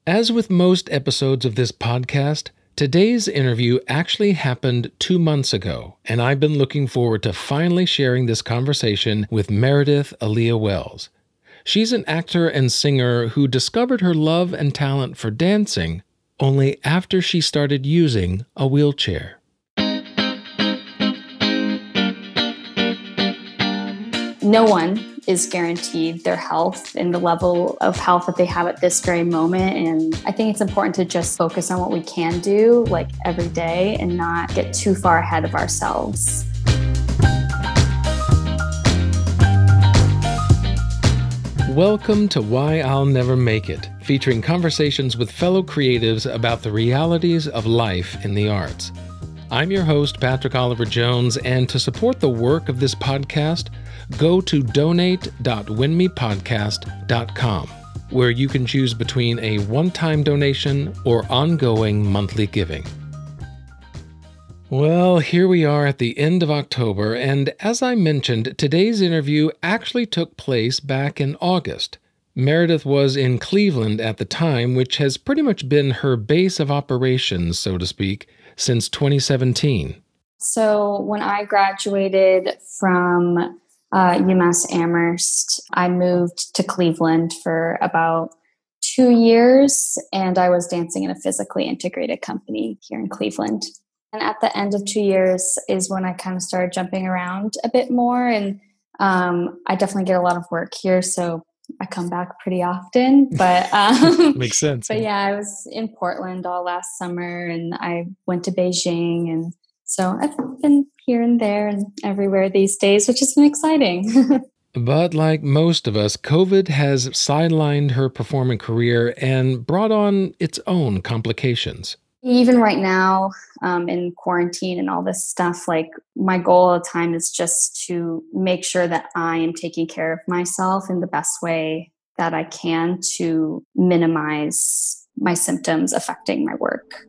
As with most episodes of this podcast, today's interview actually happened 2 months ago, and I've been looking forward to finally sharing this conversation with Meredith Aaliyah Wells. She's an actor and singer who discovered her love and talent for dancing only after she started using a wheelchair. No one is guaranteed their health and the level of health that they have at this very moment. And I think it's important to just focus on what we can do, like every day, and not get too far ahead of ourselves. Welcome to Why I'll Never Make It, featuring conversations with fellow creatives about the realities of life in the arts. I'm your host, Patrick Oliver Jones, and to support the work of this podcast, go to donate.winmepodcast.com, where you can choose between a one-time donation or ongoing monthly giving. Well, here we are at the end of October, and as I mentioned, today's interview actually took place back in August. Meredith was in Cleveland at the time, which has pretty much been her base of operations, so to speak, since 2017. So when I graduated from UMass Amherst, I moved to Cleveland for about 2 years, and I was dancing in a physically integrated company here in Cleveland. And at the end of 2 years is when I kind of started jumping around a bit more, and I definitely get a lot of work here, so I come back pretty often. But makes sense. But yeah, I was in Portland all last summer, and I went to Beijing, and so I've been here and there and everywhere these days, which has been exciting. But like most of us, COVID has sidelined her performing career and brought on its own complications. Even right now, in quarantine and all this stuff, like my goal all the time is just to make sure that I am taking care of myself in the best way that I can to minimize my symptoms affecting my work.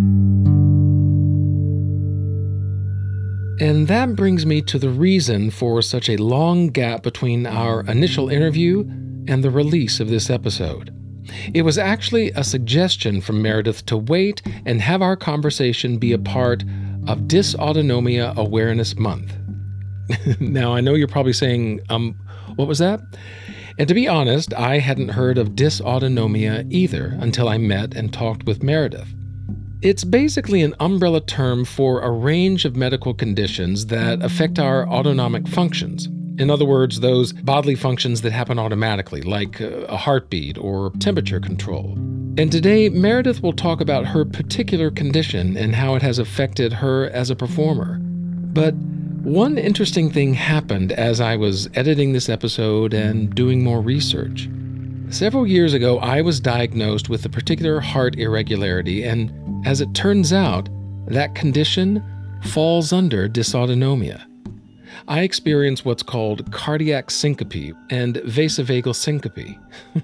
And that brings me to the reason for such a long gap between our initial interview and the release of this episode. It was actually a suggestion from Meredith to wait and have our conversation be a part of Dysautonomia Awareness Month. Now, I know you're probably saying, what was that? And to be honest, I hadn't heard of dysautonomia either until I met and talked with Meredith. It's basically an umbrella term for a range of medical conditions that affect our autonomic functions. In other words, those bodily functions that happen automatically, like a heartbeat or temperature control. And today, Meredith will talk about her particular condition and how it has affected her as a performer. But one interesting thing happened as I was editing this episode and doing more research. Several years ago, I was diagnosed with a particular heart irregularity, and as it turns out, that condition falls under dysautonomia. I experience what's called cardiac syncope and vasovagal syncope.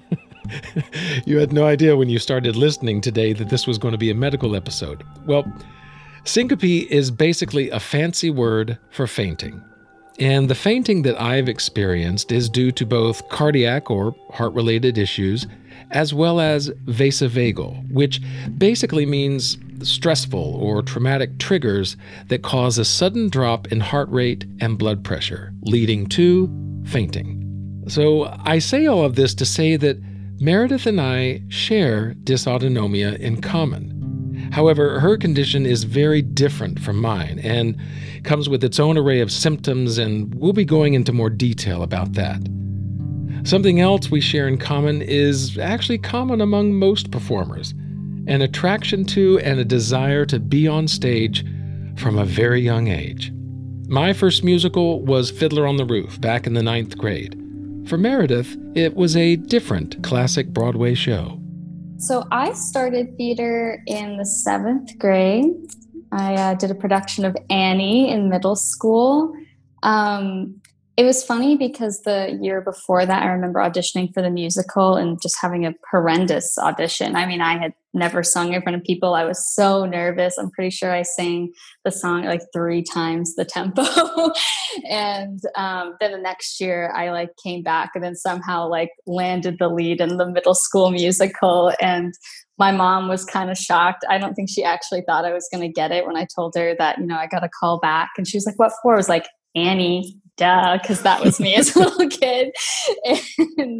You had no idea when you started listening today that this was going to be a medical episode. Well, syncope is basically a fancy word for fainting. And the fainting that I've experienced is due to both cardiac or heart-related issues, as well as vasovagal, which basically means stressful or traumatic triggers that cause a sudden drop in heart rate and blood pressure, leading to fainting. So I say all of this to say that Meredith and I share dysautonomia in common. However, her condition is very different from mine and comes with its own array of symptoms, and we'll be going into more detail about that. Something else we share in common is actually common among most performers: an attraction to and a desire to be on stage from a very young age. My first musical was Fiddler on the Roof back in the 9th grade. For Meredith, it was a different classic Broadway show. So I started theater in the 7th grade. I did a production of Annie in middle school. It was funny because the year before that, I remember auditioning for the musical and just having a horrendous audition. I mean, I had never sung in front of people. I was so nervous. I'm pretty sure I sang the song like 3 times the tempo. And then the next year I like came back and then somehow like landed the lead in the middle school musical. And my mom was kind of shocked. I don't think she actually thought I was going to get it when I told her that, I got a call back. And she was like, "What for?" I was like, "Annie, duh," because that was me as a little kid. And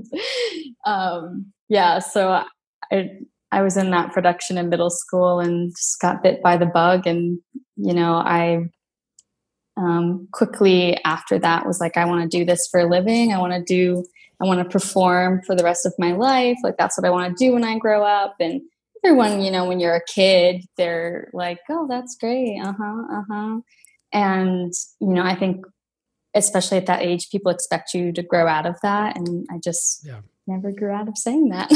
so I was in that production in middle school and just got bit by the bug. And, I quickly after that was like, I want to do this for a living. I want to perform for the rest of my life. Like, that's what I want to do when I grow up. And everyone, when you're a kid, they're like, "Oh, that's great. And, I think especially at that age, people expect you to grow out of that. And I just never grew out of saying that.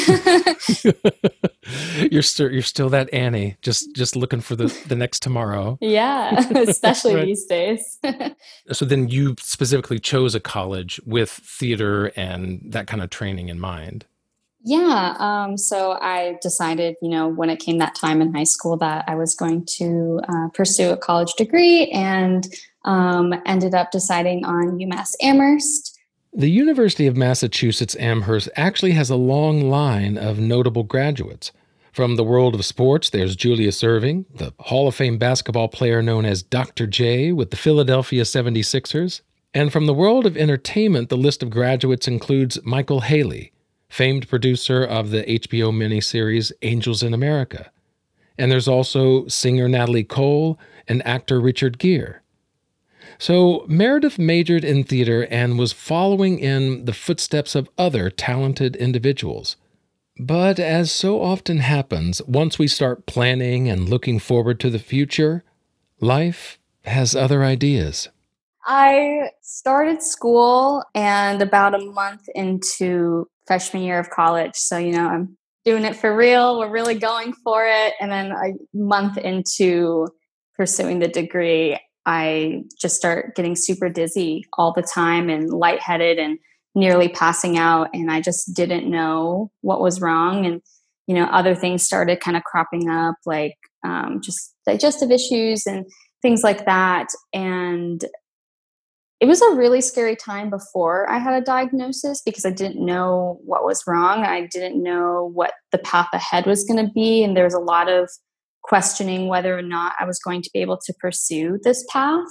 You're still that Annie, just looking for the next tomorrow. Yeah, especially right. These days. So then you specifically chose a college with theater and that kind of training in mind. Yeah. So I decided, when it came that time in high school that I was going to pursue a college degree, and ended up deciding on UMass Amherst. The University of Massachusetts Amherst actually has a long line of notable graduates. From the world of sports, there's Julius Erving, the Hall of Fame basketball player known as Dr. J with the Philadelphia 76ers. And from the world of entertainment, the list of graduates includes Michael Haley, famed producer of the HBO miniseries Angels in America. And there's also singer Natalie Cole and actor Richard Gere. So Meredith majored in theater and was following in the footsteps of other talented individuals. But as so often happens, once we start planning and looking forward to the future, life has other ideas. I started school and about a month into freshman year of college. So, I'm doing it for real. We're really going for it. And then a month into pursuing the degree, I just start getting super dizzy all the time and lightheaded and nearly passing out. And I just didn't know what was wrong. And, other things started kind of cropping up, like just digestive issues and things like that. And it was a really scary time before I had a diagnosis because I didn't know what was wrong. I didn't know what the path ahead was going to be. And there was a lot of questioning whether or not I was going to be able to pursue this path.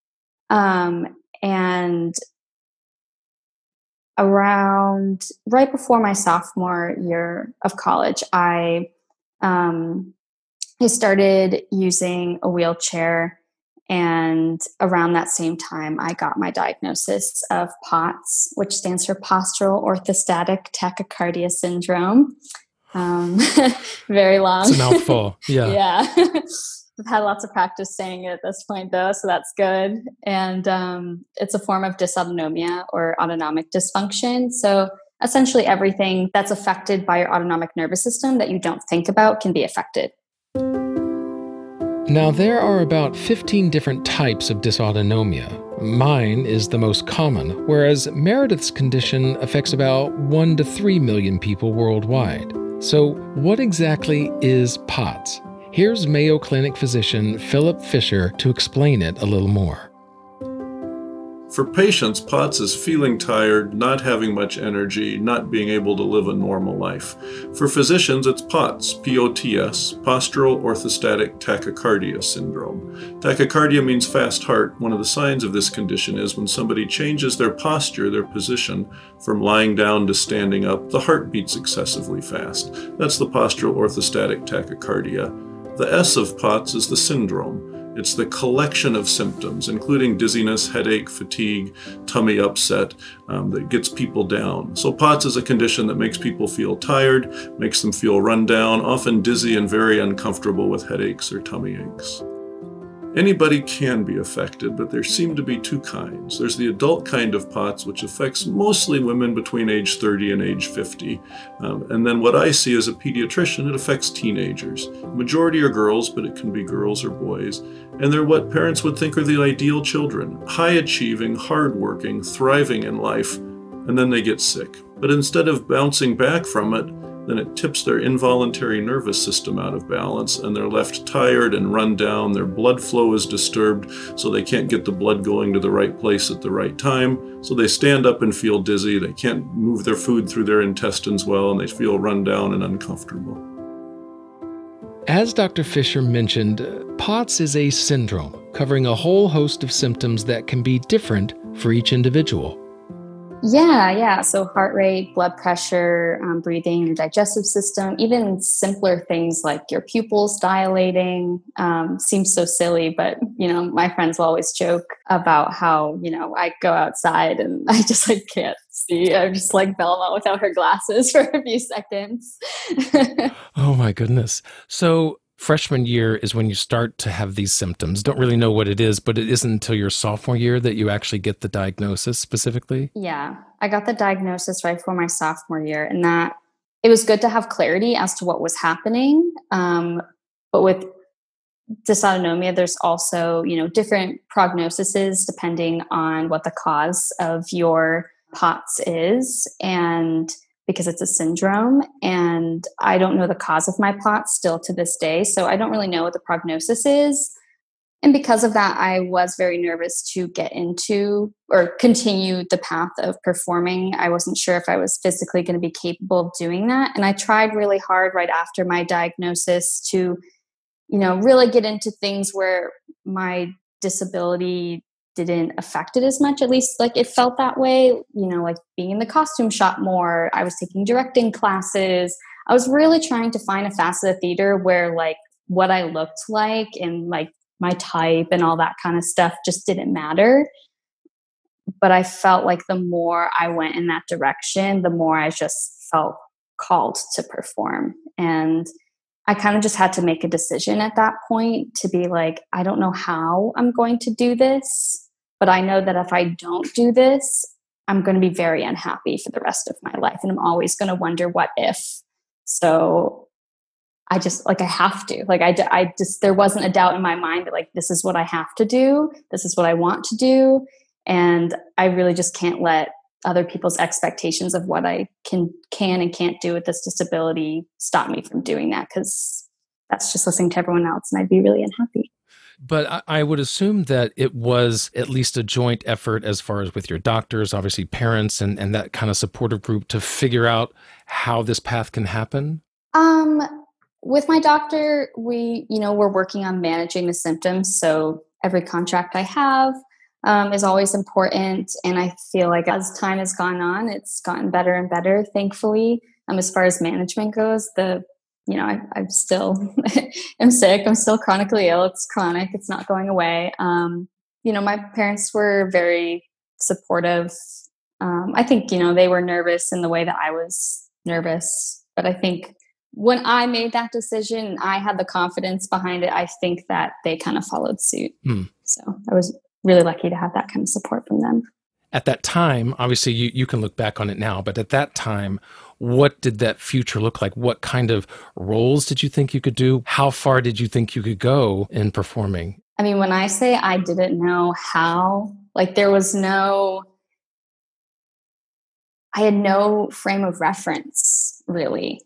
And around right before my sophomore year of college, I started using a wheelchair. And around that same time, I got my diagnosis of POTS, which stands for Postural Orthostatic Tachycardia Syndrome. Very long. It's a mouthful. Yeah. Yeah. I've had lots of practice saying it at this point, though, so that's good. And it's a form of dysautonomia or autonomic dysfunction. So essentially everything that's affected by your autonomic nervous system that you don't think about can be affected. Now, there are about 15 different types of dysautonomia. Mine is the most common, whereas Meredith's condition affects about 1 to 3 million people worldwide. So what exactly is POTS? Here's Mayo Clinic physician Philip Fisher to explain it a little more. For patients, POTS is feeling tired, not having much energy, not being able to live a normal life. For physicians, it's POTS, P-O-T-S, Postural Orthostatic Tachycardia Syndrome. Tachycardia means fast heart. One of the signs of this condition is when somebody changes their posture, their position, from lying down to standing up, the heart beats excessively fast. That's the Postural Orthostatic Tachycardia. The S of POTS is the syndrome. It's the collection of symptoms, including dizziness, headache, fatigue, tummy upset, that gets people down. So POTS is a condition that makes people feel tired, makes them feel run down, often dizzy and very uncomfortable with headaches or tummy aches. Anybody can be affected, but there seem to be two kinds. There's the adult kind of POTS, which affects mostly women between age 30 and age 50. And then what I see as a pediatrician, it affects teenagers. Majority are girls, but it can be girls or boys. And they're what parents would think are the ideal children, high-achieving, hard-working, thriving in life, and then they get sick. But instead of bouncing back from it, then it tips their involuntary nervous system out of balance, and they're left tired and run down. Their blood flow is disturbed, so they can't get the blood going to the right place at the right time. So they stand up and feel dizzy. They can't move their food through their intestines well, and they feel run down and uncomfortable. As Dr. Fisher mentioned, POTS is a syndrome covering a whole host of symptoms that can be different for each individual. Yeah. So heart rate, blood pressure, breathing, your digestive system, even simpler things like your pupils dilating, seems so silly, but, my friends will always joke about how, I go outside and I just can't see. I'm just like Velma without her glasses for a few seconds. Oh my goodness. So freshman year is when you start to have these symptoms. Don't really know what it is, but it isn't until your sophomore year that you actually get the diagnosis specifically? Yeah, I got the diagnosis right before my sophomore year, and that it was good to have clarity as to what was happening. But with dysautonomia, there's also, different prognoses depending on what the cause of your POTS is. And because it's a syndrome, and I don't know the cause of my POTS still to this day. So I don't really know what the prognosis is. And because of that, I was very nervous to get into or continue the path of performing. I wasn't sure if I was physically going to be capable of doing that. And I tried really hard right after my diagnosis to, really get into things where my disability didn't affect it as much. At least it felt that way, like being in the costume shop more. I was taking directing classes. I was really trying to find a facet of theater where what I looked like and my type and all that kind of stuff just didn't matter. But I felt like the more I went in that direction, the more I just felt called to perform. And I kind of just had to make a decision at that point to be I don't know how I'm going to do this, but I know that if I don't do this, I'm going to be very unhappy for the rest of my life. And I'm always going to wonder what if. So I just I have to, I just, there wasn't a doubt in my mind that this is what I have to do. This is what I want to do. And I really just can't let other people's expectations of what I can and can't do with this disability stop me from doing that, because that's just listening to everyone else and I'd be really unhappy. But I would assume that it was at least a joint effort as far as with your doctors, obviously parents and that kind of supportive group to figure out how this path can happen. With my doctor, we're working on managing the symptoms. So every contract I have is always important. And I feel as time has gone on, it's gotten better and better, thankfully. As far as management goes, I'm still, I'm sick. I'm still chronically ill. It's chronic. It's not going away. My parents were very supportive. I think, they were nervous in the way that I was nervous. But I think when I made that decision and I had the confidence behind it, I think that they kind of followed suit. So I was really lucky to have that kind of support from them. At that time, obviously you can look back on it now, but at that time, what did that future look like? What kind of roles did you think you could do? How far did you think you could go in performing? I mean, when I say I didn't know how, there was I had no frame of reference, really.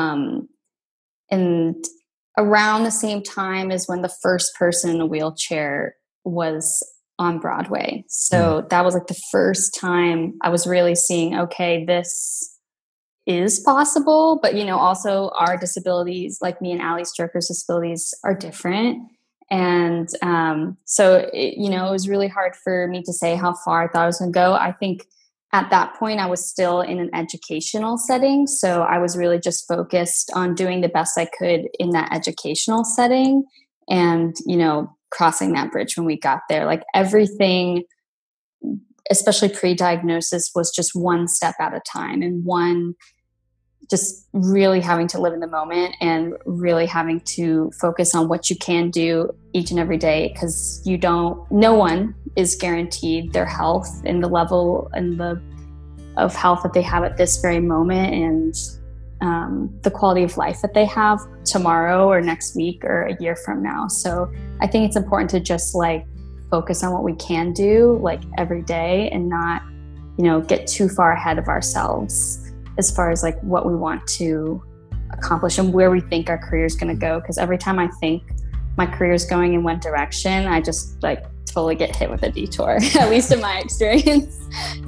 And around the same time as when the first person in a wheelchair was on Broadway. So that was the first time I was really seeing, okay, this is possible, but also our disabilities, like me and Ali Stroker's disabilities, are different. And so it was really hard for me to say how far I thought I was going to go. I think at that point I was still in an educational setting, so I was really just focused on doing the best I could in that educational setting, and crossing that bridge when we got there. Everything, especially pre-diagnosis, was just one step at a time and one just really having to live in the moment and really having to focus on what you can do each and every day, because no one is guaranteed their health and the level and of health that they have at this very moment, and the quality of life that they have tomorrow or next week or a year from now. So I think it's important to just like focus on what we can do like every day and not, get too far ahead of ourselves as far as like what we want to accomplish and where we think our career is going to go. Because every time I think my career is going in one direction, I just like totally get hit with a detour, at least in my experience.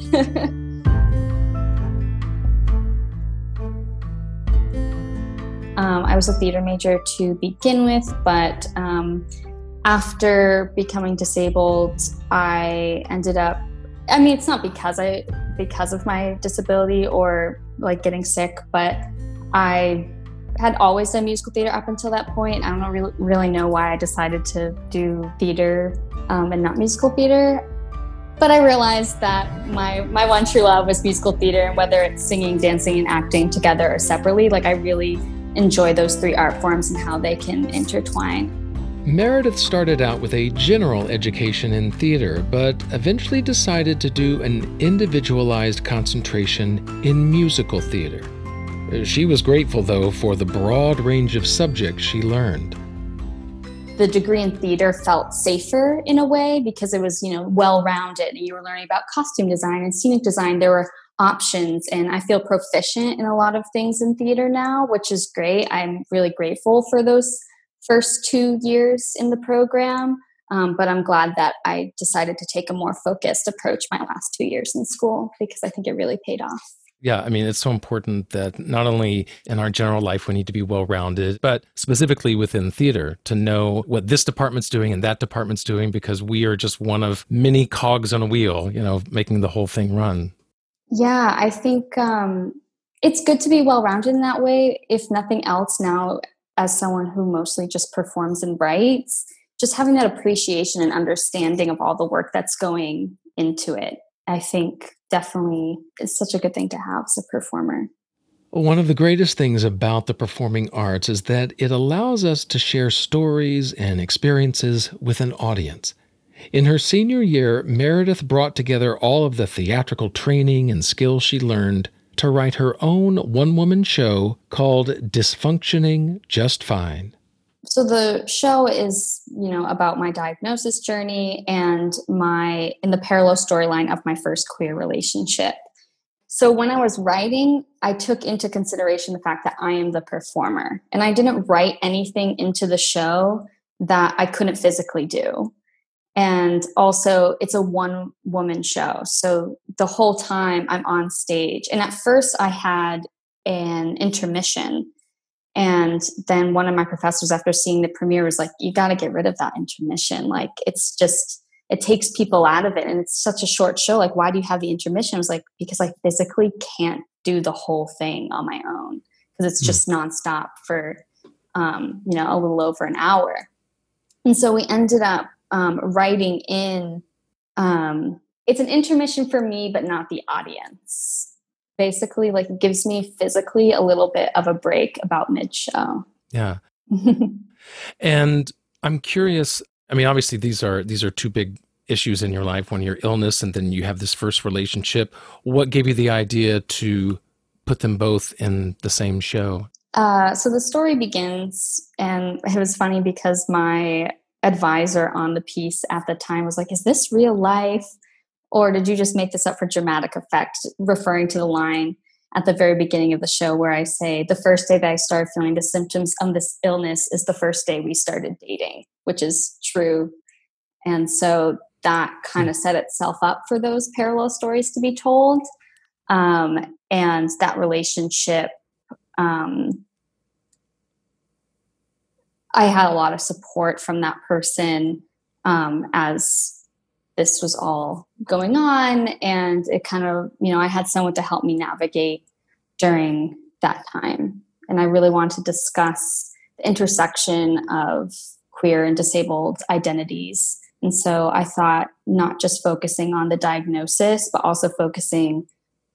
I was a theater major to begin with, but after becoming disabled, I ended up, it's not because of my disability or like getting sick, but I had always done musical theater up until that point. I don't really know why I decided to do theater and not musical theater. But I realized that my one true love was musical theater, and whether it's singing, dancing, and acting together or separately, like I really enjoy those three art forms and how they can intertwine. Meredith started out with a general education in theater, but eventually decided to do an individualized concentration in musical theater. She was grateful, though, for the broad range of subjects she learned. The degree in theater felt safer in a way because it was, well-rounded, and you were learning about costume design and scenic design. There were options, and I feel proficient in a lot of things in theater now, which is great. I'm really grateful for those first 2 years in the program, but I'm glad that I decided to take a more focused approach my last 2 years in school, because I think it really paid off. Yeah, it's so important that not only in our general life we need to be well-rounded, but specifically within theater to know what this department's doing and that department's doing, because we are just one of many cogs on a wheel, making the whole thing run. Yeah, I think it's good to be well-rounded in that way. If nothing else, now as someone who mostly just performs and writes, just having that appreciation and understanding of all the work that's going into it, I think definitely is such a good thing to have as a performer. One of the greatest things about the performing arts is that it allows us to share stories and experiences with an audience. In her senior year, Meredith brought together all of the theatrical training and skills she learned to write her own one-woman show called Dysfunctioning Just Fine. So the show is, about my diagnosis journey and in the parallel storyline of my first queer relationship. So when I was writing, I took into consideration the fact that I am the performer, and I didn't write anything into the show that I couldn't physically do. And also, it's a one-woman show. So the whole time I'm on stage. And at first I had an intermission. And then one of my professors, after seeing the premiere, was like, you got to get rid of that intermission. Like, it takes people out of it. And it's such a short show. Like, why do you have the intermission? I was like, because I physically can't do the whole thing on my own, because it's just nonstop for, a little over an hour. And so we ended up writing in, it's an intermission for me, but not the audience. Basically, like, it gives me physically a little bit of a break about mid-show. Yeah. And I'm curious, obviously these are two big issues in your life, one, your illness, and then you have this first relationship. What gave you the idea to put them both in the same show? So the story begins, and it was funny because my advisor on the piece at the time was like, is this real life? Or did you just make this up for dramatic effect? Referring to the line at the very beginning of the show where I say, the first day that I started feeling the symptoms of this illness is the first day we started dating, which is true. And so that kind of set itself up for those parallel stories to be told. And that relationship, I had a lot of support from that person as this was all going on. And it kind of, I had someone to help me navigate during that time. And I really wanted to discuss the intersection of queer and disabled identities. And so I thought not just focusing on the diagnosis, but also focusing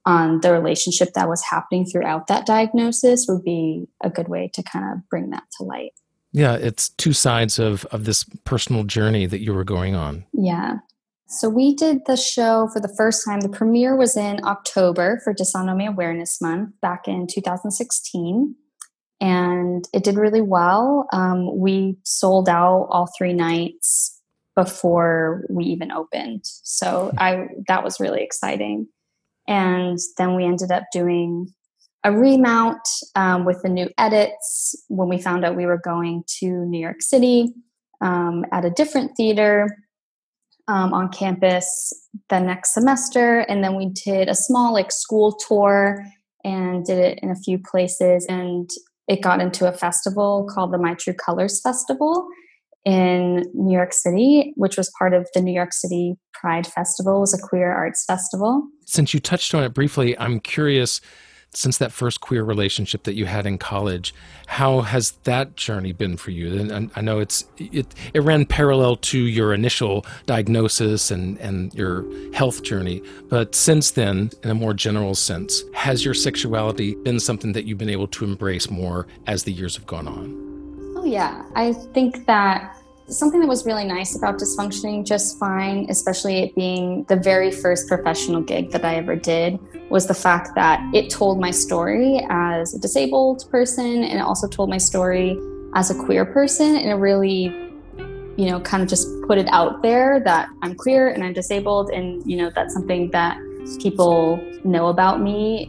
on the relationship that was happening throughout that diagnosis would be a good way to kind of bring that to light. Yeah, it's two sides of this personal journey that you were going on. Yeah. So we did the show for the first time. The premiere was in October for Dysautonomia Awareness Month back in 2016. And it did really well. We sold out all 3 nights before we even opened. So that was really exciting. And then we ended up doing a remount with the new edits when we found out we were going to New York City at a different theater on campus the next semester. And then we did a small school tour and did it in a few places. And it got into a festival called the My True Colors Festival in New York City, which was part of the New York City Pride Festival. It was a queer arts festival. Since you touched on it briefly, I'm curious, since that first queer relationship that you had in college, how has that journey been for you? And I know it ran parallel to your initial diagnosis and your health journey, but since then, in a more general sense, has your sexuality been something that you've been able to embrace more as the years have gone on? Oh yeah, I think that something that was really nice about Dysfunctioning Just Fine, especially it being the very first professional gig that I ever did, was the fact that it told my story as a disabled person, and it also told my story as a queer person. And it really, kind of just put it out there that I'm queer and I'm disabled, and, that's something that people know about me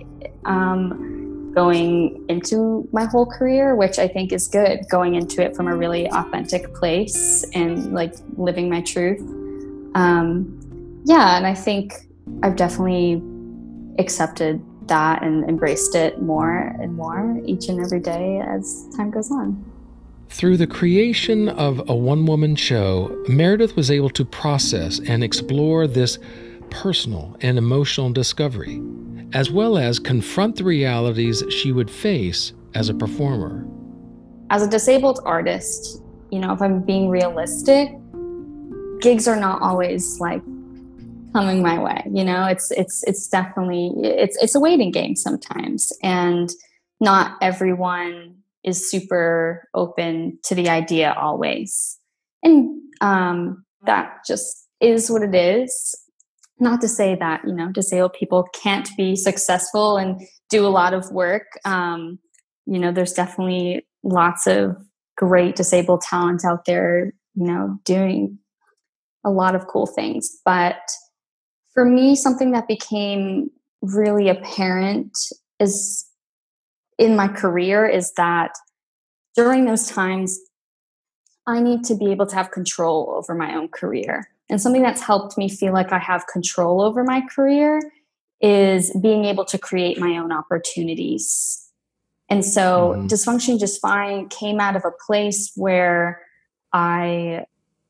going into my whole career, which I think is good, going into it from a really authentic place and living my truth. And I think I've definitely accepted that and embraced it more and more each and every day as time goes on. Through the creation of a one-woman show, Meredith was able to process and explore this personal and emotional discovery, as well as confront the realities she would face as a performer. As a disabled artist, if I'm being realistic, gigs are not always coming my way. It's definitely, it's a waiting game sometimes. And not everyone is super open to the idea always. And that just is what it is. Not to say that, disabled people can't be successful and do a lot of work. There's definitely lots of great disabled talent out there, doing a lot of cool things. But for me, something that became really apparent is in my career is that during those times, I need to be able to have control over my own career. And something that's helped me feel like I have control over my career is being able to create my own opportunities. And so Dysfunctioning Just Fine came out of a place where I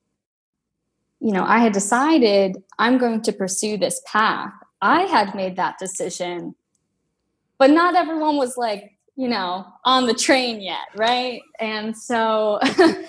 had decided I'm going to pursue this path. I had made that decision, but not everyone was on the train yet, right? And so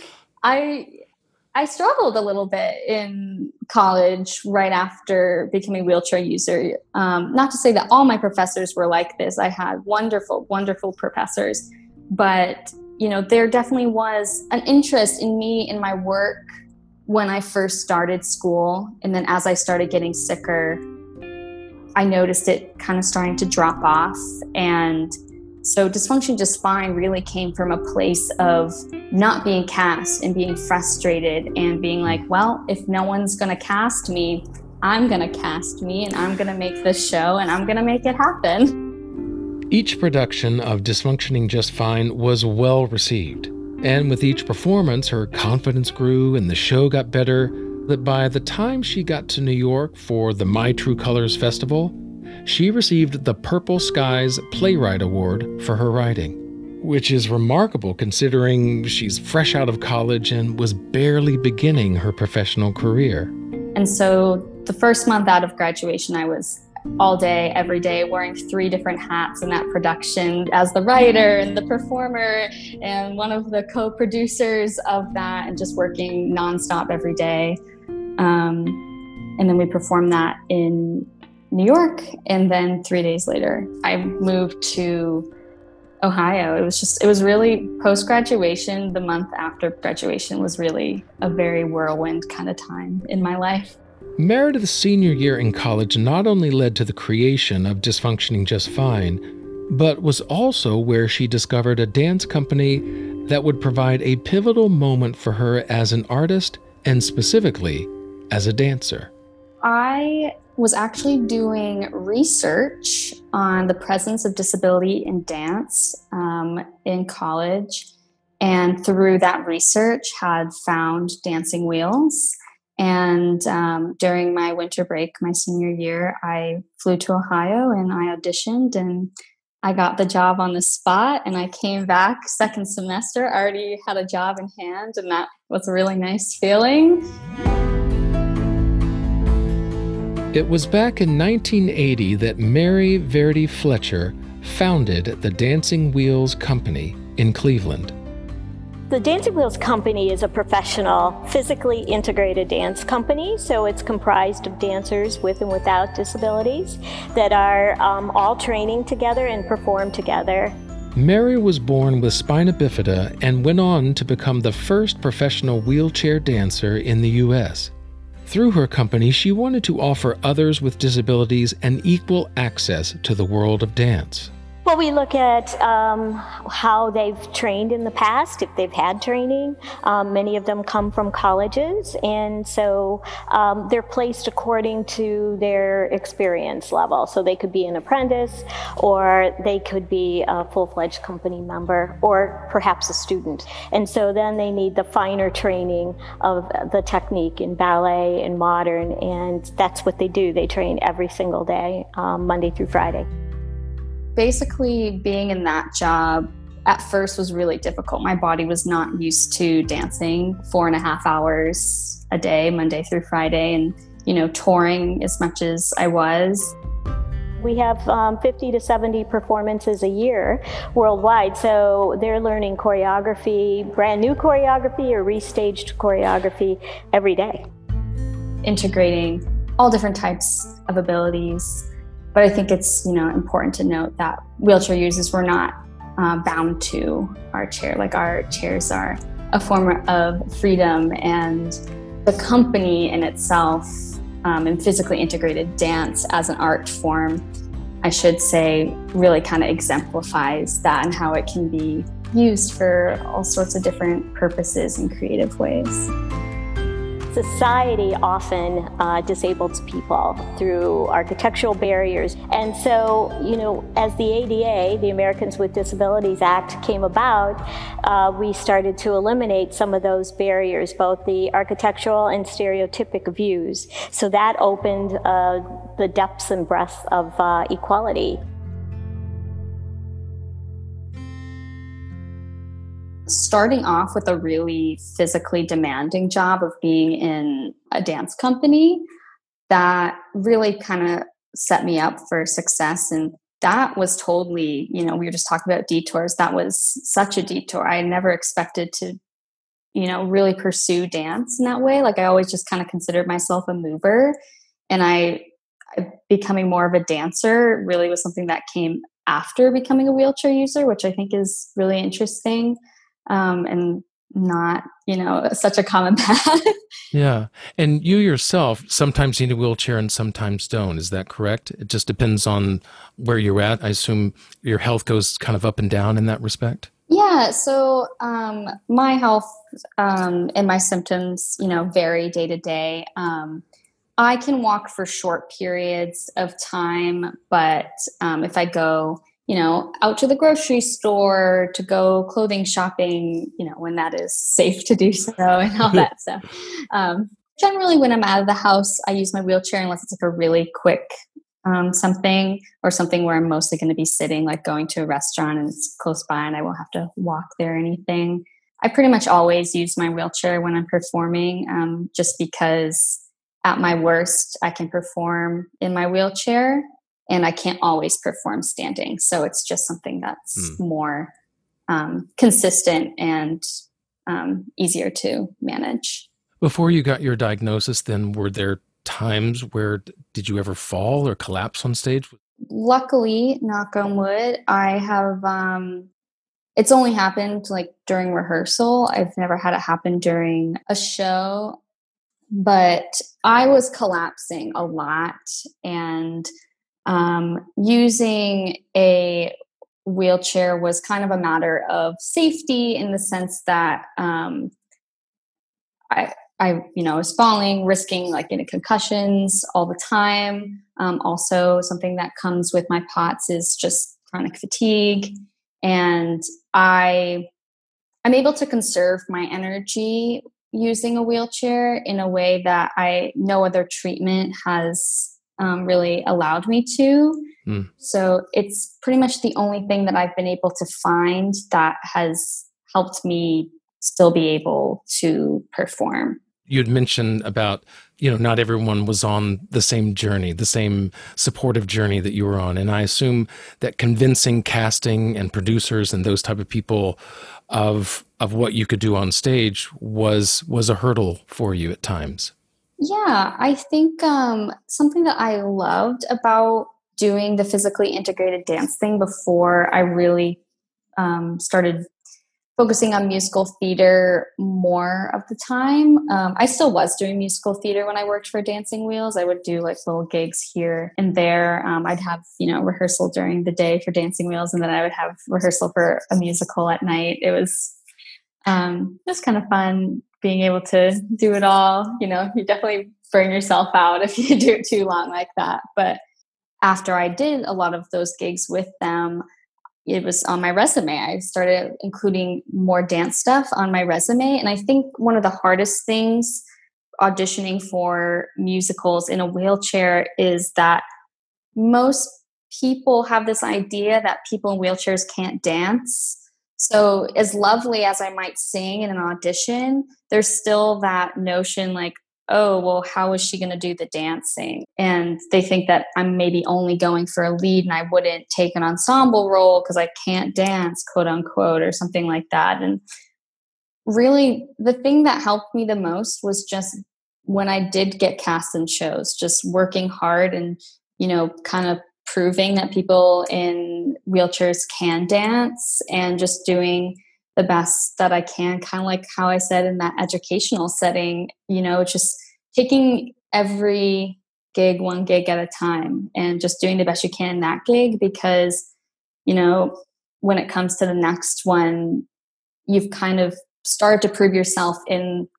I struggled a little bit in college right after becoming a wheelchair user. Not to say that all my professors were like this. I had wonderful, wonderful professors. But, there definitely was an interest in me, in my work, when I first started school. And then as I started getting sicker, I noticed it kind of starting to drop off. And so Dysfunctioning Just Fine really came from a place of not being cast and being frustrated and being well, if no one's going to cast me, I'm going to cast me, and I'm going to make this show, and I'm going to make it happen. Each production of Dysfunctioning Just Fine was well received. And with each performance, her confidence grew and the show got better, that by the time she got to New York for the My True Colors Festival, she received the Purple Skies Playwright Award for her writing, which is remarkable considering she's fresh out of college and was barely beginning her professional career. And so the first month out of graduation, I was all day, every day, wearing 3 different hats in that production as the writer and the performer and one of the co-producers of that, and just working nonstop every day. And then we performed that in New York. And then 3 days later, I moved to Ohio. It was really post-graduation. The month after graduation was really a very whirlwind kind of time in my life. Meredith's senior year in college not only led to the creation of Dysfunctioning Just Fine, but was also where she discovered a dance company that would provide a pivotal moment for her as an artist and specifically as a dancer. I was actually doing research on the presence of disability in dance in college, and through that research had found Dancing Wheels. And during my winter break, my senior year, I flew to Ohio and I auditioned, and I got the job on the spot. And I came back second semester, already had a job in hand, and that was a really nice feeling. It was back in 1980 that Mary Verdi Fletcher founded the Dancing Wheels Company in Cleveland. The Dancing Wheels Company is a professional, physically integrated dance company, so it's comprised of dancers with and without disabilities that are all training together and perform together. Mary was born with spina bifida and went on to become the first professional wheelchair dancer in the U.S. Through her company, she wanted to offer others with disabilities an equal access to the world of dance. Well, we look at how they've trained in the past, if they've had training. Many of them come from colleges, and so they're placed according to their experience level. So they could be an apprentice, or they could be a full-fledged company member, or perhaps a student. And so then they need the finer training of the technique in ballet and modern, and that's what they do. They train every single day, Monday through Friday. Basically, being in that job at first was really difficult. My body was not used to dancing 4.5 hours a day, Monday through Friday, and, touring as much as I was. We have 50 to 70 performances a year worldwide, so they're learning choreography, brand new choreography or restaged choreography every day. Integrating all different types of abilities. But I think it's, important to note that wheelchair users were not bound to our chair. Like, our chairs are a form of freedom, and the company in itself and physically integrated dance as an art form, I should say, really kind of exemplifies that and how it can be used for all sorts of different purposes and creative ways. Society often disables people through architectural barriers. And so, as the ADA, the Americans with Disabilities Act, came about, we started to eliminate some of those barriers, both the architectural and stereotypic views. So that opened the depths and breadth of equality. Starting off with a really physically demanding job of being in a dance company, that really kind of set me up for success. And that was totally, we were just talking about detours. That was such a detour. I never expected to, really pursue dance in that way. Like, I always just kind of considered myself a mover, and I becoming more of a dancer really was something that came after becoming a wheelchair user, which I think is really interesting. And not, such a common path. Yeah. And you yourself sometimes need a wheelchair and sometimes don't. Is that correct? It just depends on where you're at. I assume your health goes kind of up and down in that respect? Yeah. So my health and my symptoms, vary day to day. I can walk for short periods of time, but if I go out to the grocery store to go clothing shopping, when that is safe to do so and all that stuff. Generally, when I'm out of the house, I use my wheelchair unless it's like a really quick something, or something where I'm mostly going to be sitting, like going to a restaurant and it's close by and I won't have to walk there or anything. I pretty much always use my wheelchair when I'm performing, just because at my worst, I can perform in my wheelchair. And I can't always perform standing. So it's just something that's more consistent and easier to manage. Before you got your diagnosis, then, were there times where did you ever fall or collapse on stage? Luckily, knock on wood, I have, it's only happened like during rehearsal. I've never had it happen during a show, but I was collapsing a lot, and using a wheelchair was kind of a matter of safety in the sense that I was falling, risking like getting concussions all the time. Also, something that comes with my POTS is just chronic fatigue, and I'm able to conserve my energy using a wheelchair in a way that no other treatment has really allowed me to. So it's pretty much the only thing that I've been able to find that has helped me still be able to perform. You'd mentioned about, not everyone was on the same journey, the same supportive journey that you were on. And I assume that convincing casting and producers and those type of people of what you could do on stage was a hurdle for you at times. Yeah, I think something that I loved about doing the physically integrated dance thing before I really started focusing on musical theater more of the time. I still was doing musical theater when I worked for Dancing Wheels. I would do like little gigs here and there. I'd have, rehearsal during the day for Dancing Wheels, and then I would have rehearsal for a musical at night. It was just kind of fun being able to do it all. You definitely burn yourself out if you do it too long like that. But after I did a lot of those gigs with them, it was on my resume. I started including more dance stuff on my resume. And I think one of the hardest things auditioning for musicals in a wheelchair is that most people have this idea that people in wheelchairs can't dance. So as lovely as I might sing in an audition, there's still that notion like, oh, well, how is she going to do the dancing? And they think that I'm maybe only going for a lead and I wouldn't take an ensemble role because I can't dance, quote unquote, or something like that. And really, the thing that helped me the most was just when I did get cast in shows, just working hard and, kind of proving that people in wheelchairs can dance and just doing the best that I can, kind of like how I said in that educational setting, just taking every gig, one gig at a time and just doing the best you can in that gig because, when it comes to the next one, you've kind of started to prove yourself in,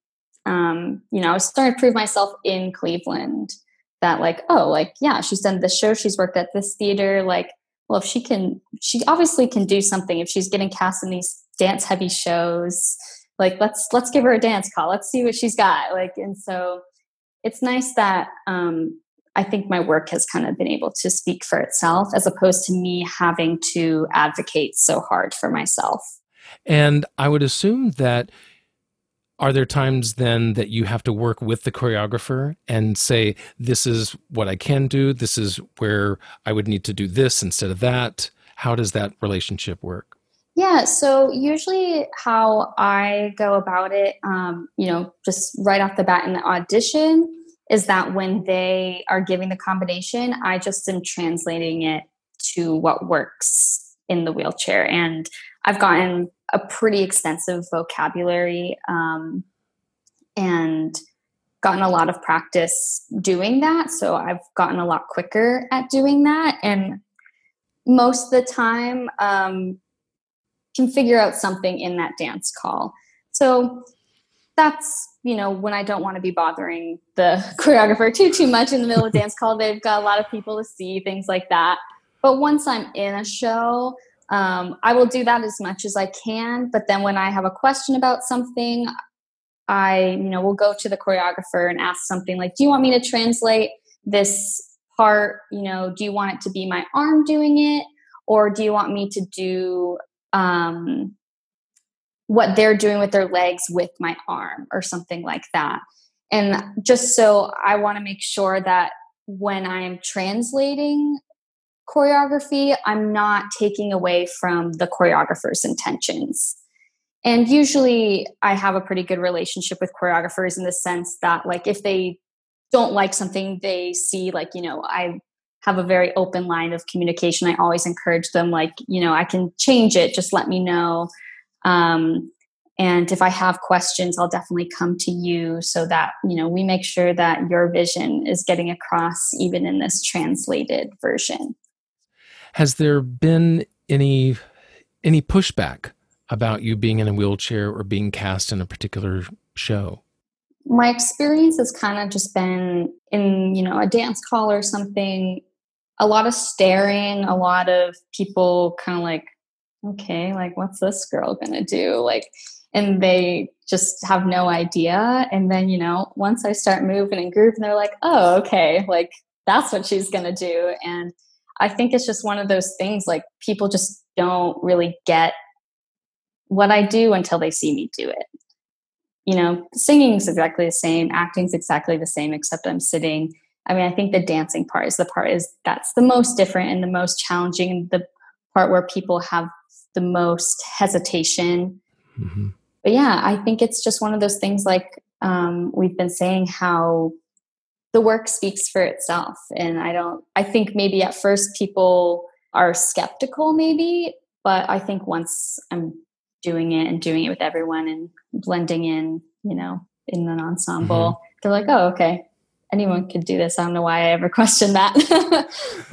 I was starting to prove myself in Cleveland that yeah, she's done this show, she's worked at this theater, well, if she obviously can do something if she's getting cast in these dance heavy shows, let's give her a dance call. Let's see what she's got. And so it's nice that I think my work has kind of been able to speak for itself as opposed to me having to advocate so hard for myself. And I would assume that are there times then that you have to work with the choreographer and say, this is what I can do, this is where I would need to do this instead of that? How does that relationship work? Yeah, so usually how I go about it, just right off the bat in the audition, is that when they are giving the combination, I just am translating it to what works in the wheelchair. And I've gotten a pretty extensive vocabulary and gotten a lot of practice doing that. So I've gotten a lot quicker at doing that. And most of the time, can figure out something in that dance call. So that's, when I don't want to be bothering the choreographer too much in the middle of a dance call. They've got a lot of people to see, things like that. But once I'm in a show, I will do that as much as I can. But then when I have a question about something, I, will go to the choreographer and ask something like, do you want me to translate this part? Do you want it to be my arm doing it? Or do you want me to do what they're doing with their legs with my arm or something like that? And just so I want to make sure that when I'm translating choreography, I'm not taking away from the choreographer's intentions. And usually I have a pretty good relationship with choreographers in the sense that if they don't like something they see, like, I have a very open line of communication. I always encourage them, like, I can change it, just let me know. And if I have questions, I'll definitely come to you so that, we make sure that your vision is getting across even in this translated version. Has there been any pushback about you being in a wheelchair or being cast in a particular show? My experience has kind of just been in, a dance call or something, a lot of staring, a lot of people kind of like, okay, like, what's this girl gonna do? Like, and they just have no idea. And then, once I start moving in group and they're like, oh, okay, like, that's what she's gonna do. And I think it's just one of those things, like, people just don't really get what I do until they see me do it. Singing is exactly the same, acting is exactly the same, except I'm sitting. I mean, I think the dancing part is that's the most different and the most challenging, the part where people have the most hesitation. Mm-hmm. But yeah, I think it's just one of those things, like we've been saying, how the work speaks for itself. And I think maybe at first people are skeptical maybe, but I think once I'm doing it with everyone and blending in, in an ensemble, mm-hmm. they're like, oh, okay, anyone could do this. I don't know why I ever questioned that.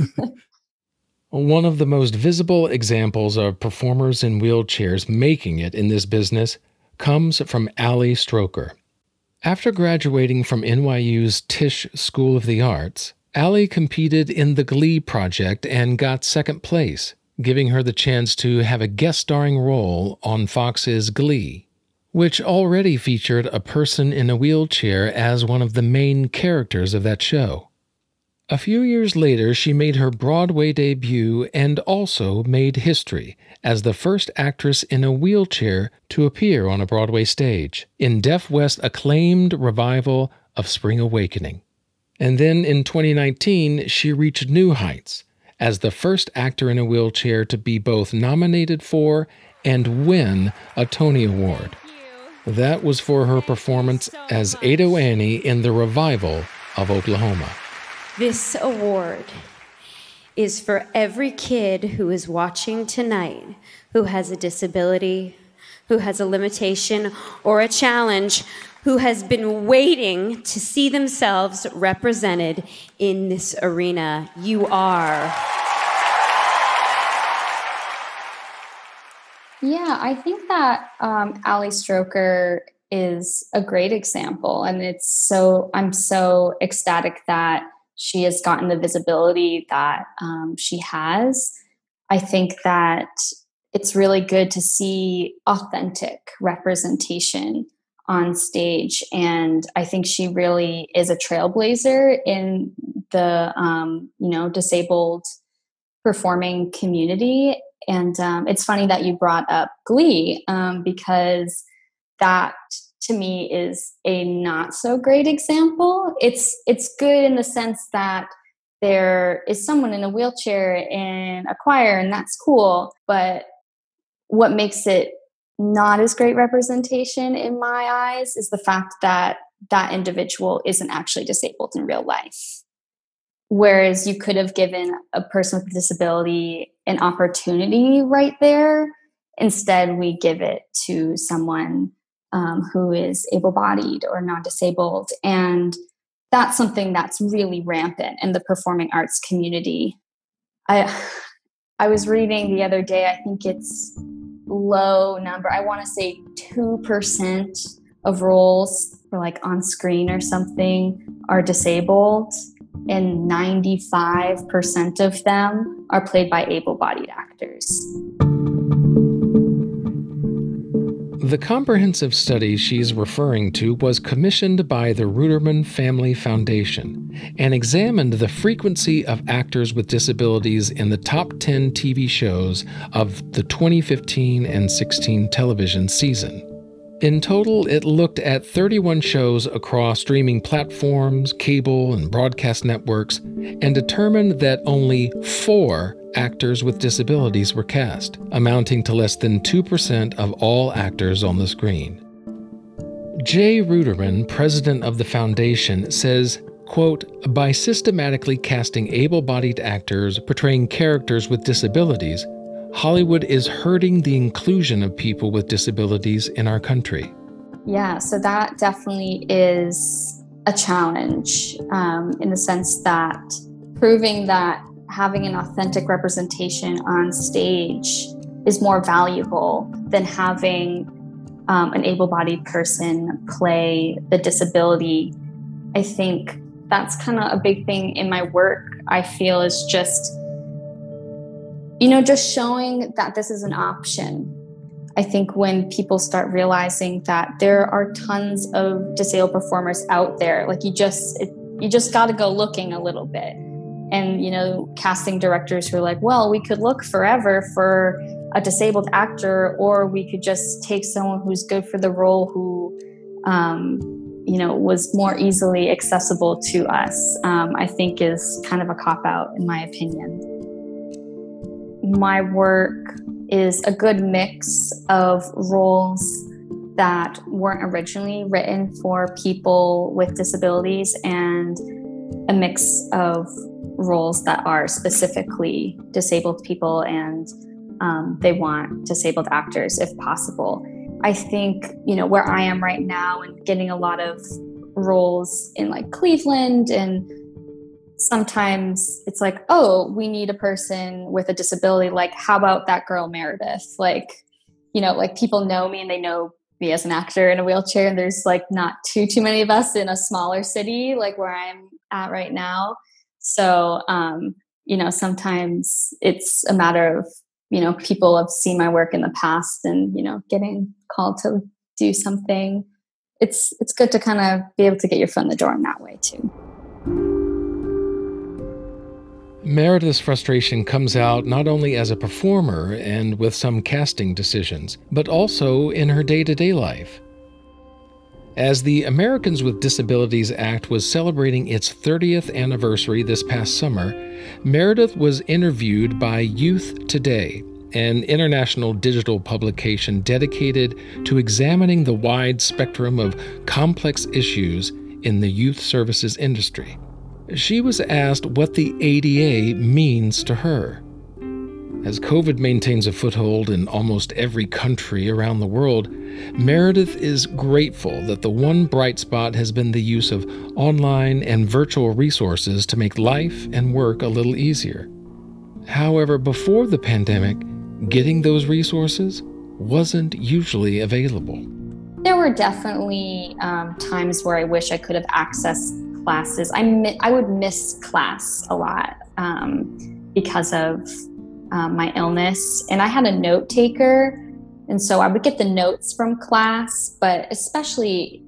One of the most visible examples of performers in wheelchairs making it in this business comes from Ali Stroker. After graduating from NYU's Tisch School of the Arts, Ali competed in the Glee project and got second place, giving her the chance to have a guest starring role on Fox's Glee, which already featured a person in a wheelchair as one of the main characters of that show. A few years later, she made her Broadway debut and also made history as the first actress in a wheelchair to appear on a Broadway stage in Deaf West's acclaimed revival of Spring Awakening. And then in 2019, she reached new heights as the first actor in a wheelchair to be both nominated for and win a Tony Award. That was for her performance as Ado Annie in the revival of Oklahoma. This award is for every kid who is watching tonight who has a disability, who has a limitation or a challenge, who has been waiting to see themselves represented in this arena. You are. Yeah, I think that Ali Stroker is a great example, and I'm so ecstatic that she has gotten the visibility that she has. I think that it's really good to see authentic representation on stage, and I think she really is a trailblazer in the disabled performing community. And it's funny that you brought up Glee, because that to me is a not so great example. It's good in the sense that there is someone in a wheelchair in a choir, and that's cool. But what makes it not as great representation in my eyes is the fact that that individual isn't actually disabled in real life. Whereas you could have given a person with a disability an opportunity right there. Instead, we give it to someone who is able-bodied or non-disabled. And that's something that's really rampant in the performing arts community. I was reading the other day, I think it's low number, I want to say 2% of roles for like on screen or something are disabled, and 95% of them are played by able-bodied actors. The comprehensive study she's referring to was commissioned by the Ruderman Family Foundation and examined the frequency of actors with disabilities in the top 10 TV shows of the 2015 and 16 television season. In total, it looked at 31 shows across streaming platforms, cable, and broadcast networks, and determined that only 4 actors with disabilities were cast, amounting to less than 2% of all actors on the screen. Jay Ruderman, president of the foundation, says Quote, by systematically casting able-bodied actors portraying characters with disabilities, Hollywood is hurting the inclusion of people with disabilities in our country. Yeah, so that definitely is a challenge in the sense that proving that having an authentic representation on stage is more valuable than having an able-bodied person play the disability. I think that's kind of a big thing in my work, I feel, is just, just showing that this is an option. I think when people start realizing that there are tons of disabled performers out there, like you just got to go looking a little bit. And, casting directors who are like, well, we could look forever for a disabled actor, or we could just take someone who's good for the role who, was more easily accessible to us, I think is kind of a cop-out in my opinion. My work is a good mix of roles that weren't originally written for people with disabilities and a mix of roles that are specifically disabled people, and they want disabled actors if possible. I think, where I am right now and getting a lot of roles in like Cleveland, and sometimes it's like, oh, we need a person with a disability. Like, how about that girl Meredith? Like, people know me and they know me as an actor in a wheelchair, and there's like not too many of us in a smaller city like where I'm at right now. So, sometimes it's a matter of, people have seen my work in the past and, getting called to do something. It's good to kind of be able to get your foot in the door in that way too. Meredith's frustration comes out not only as a performer and with some casting decisions, but also in her day-to-day life. As the Americans with Disabilities Act was celebrating its 30th anniversary this past summer, Meredith was interviewed by Youth Today, an international digital publication dedicated to examining the wide spectrum of complex issues in the youth services industry. She was asked what the ADA means to her. As COVID maintains a foothold in almost every country around the world, Meredith is grateful that the one bright spot has been the use of online and virtual resources to make life and work a little easier. However, before the pandemic, getting those resources wasn't usually available. There were definitely times where I wish I could have accessed classes. I would miss class a lot because of my illness, and I had a note taker, and so I would get the notes from class, but especially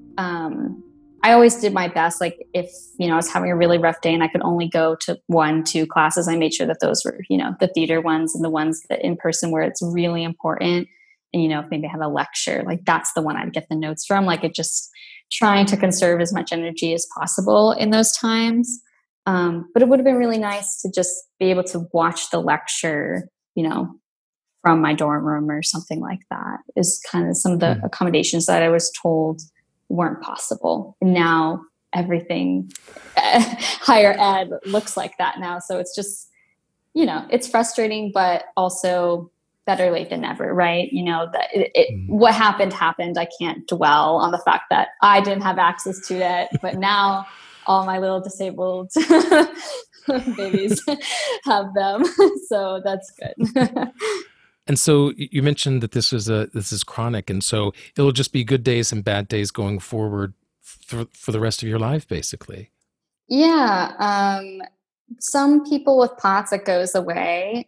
I always did my best. Like if I was having a really rough day and I could only go to 1-2 classes, I made sure that those were the theater ones and the ones that in person where it's really important. And if maybe I have a lecture, like that's the one I'd get the notes from. Like it just trying to conserve as much energy as possible in those times. But it would have been really nice to just be able to watch the lecture, from my dorm room or something like that, is kind of some of the accommodations that I was told weren't possible. And now everything higher ed looks like that now. So it's just, it's frustrating, but also better late than never, right? What happened. I can't dwell on the fact that I didn't have access to it, but now all my little disabled babies have them. So that's good. And so you mentioned that this is chronic, and so it'll just be good days and bad days going forward for the rest of your life, basically. Yeah. Some people with POTS, it goes away.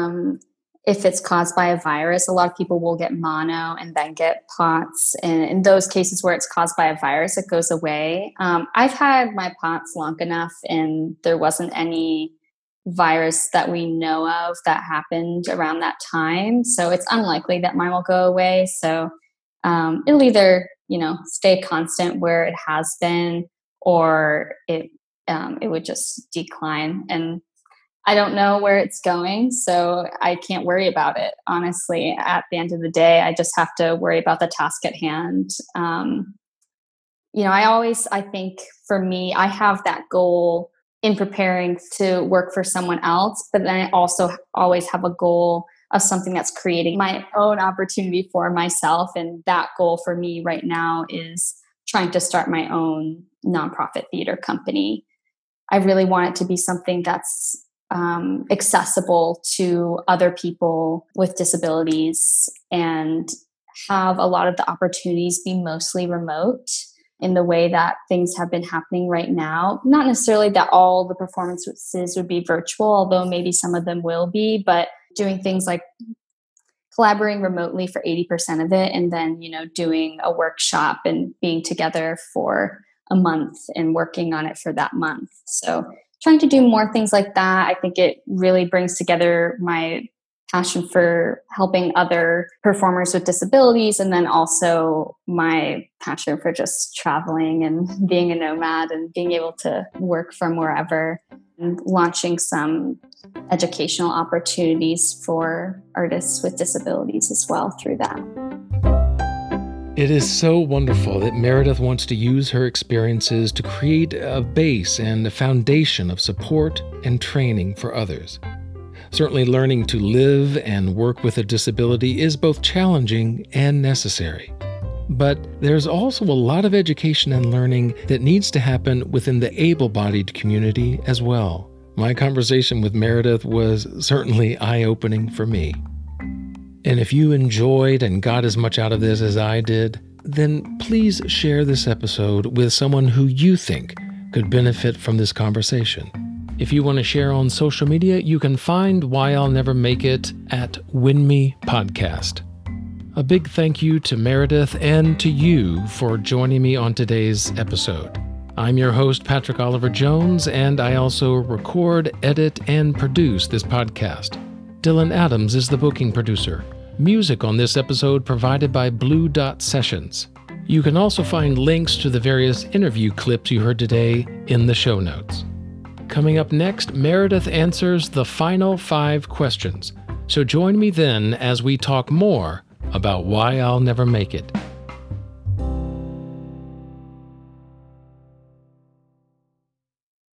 If it's caused by a virus, a lot of people will get mono and then get POTS. And in those cases where it's caused by a virus, it goes away. I've had my POTS long enough and there wasn't any virus that we know of that happened around that time. So it's unlikely that mine will go away. So it'll either, stay constant where it has been, or it would just decline. And I don't know where it's going, so I can't worry about it. Honestly, at the end of the day, I just have to worry about the task at hand. I think for me, I have that goal in preparing to work for someone else, but then I also always have a goal of something that's creating my own opportunity for myself. And that goal for me right now is trying to start my own nonprofit theater company. I really want it to be something that's accessible to other people with disabilities and have a lot of the opportunities be mostly remote in the way that things have been happening right now. Not necessarily that all the performances would be virtual, although maybe some of them will be, but doing things like collaborating remotely for 80% of it, and then, doing a workshop and being together for a month and working on it for that month. So trying to do more things like that. I think it really brings together my passion for helping other performers with disabilities, and then also my passion for just traveling and being a nomad and being able to work from wherever, and launching some educational opportunities for artists with disabilities as well through that. It is so wonderful that Meredith wants to use her experiences to create a base and a foundation of support and training for others. Certainly, learning to live and work with a disability is both challenging and necessary. But there's also a lot of education and learning that needs to happen within the able-bodied community as well. My conversation with Meredith was certainly eye-opening for me. And if you enjoyed and got as much out of this as I did, then please share this episode with someone who you think could benefit from this conversation. If you want to share on social media, you can find Why I'll Never Make It at WinMe Podcast. A big thank you to Meredith and to you for joining me on today's episode. I'm your host, Patrick Oliver Jones, and I also record, edit, and produce this podcast. Dylan Adams is the booking producer. Music on this episode provided by Blue Dot Sessions. You can also find links to the various interview clips you heard today in the show notes. Coming up next, Meredith answers the final 5 questions. So join me then as we talk more about Why I'll Never Make It.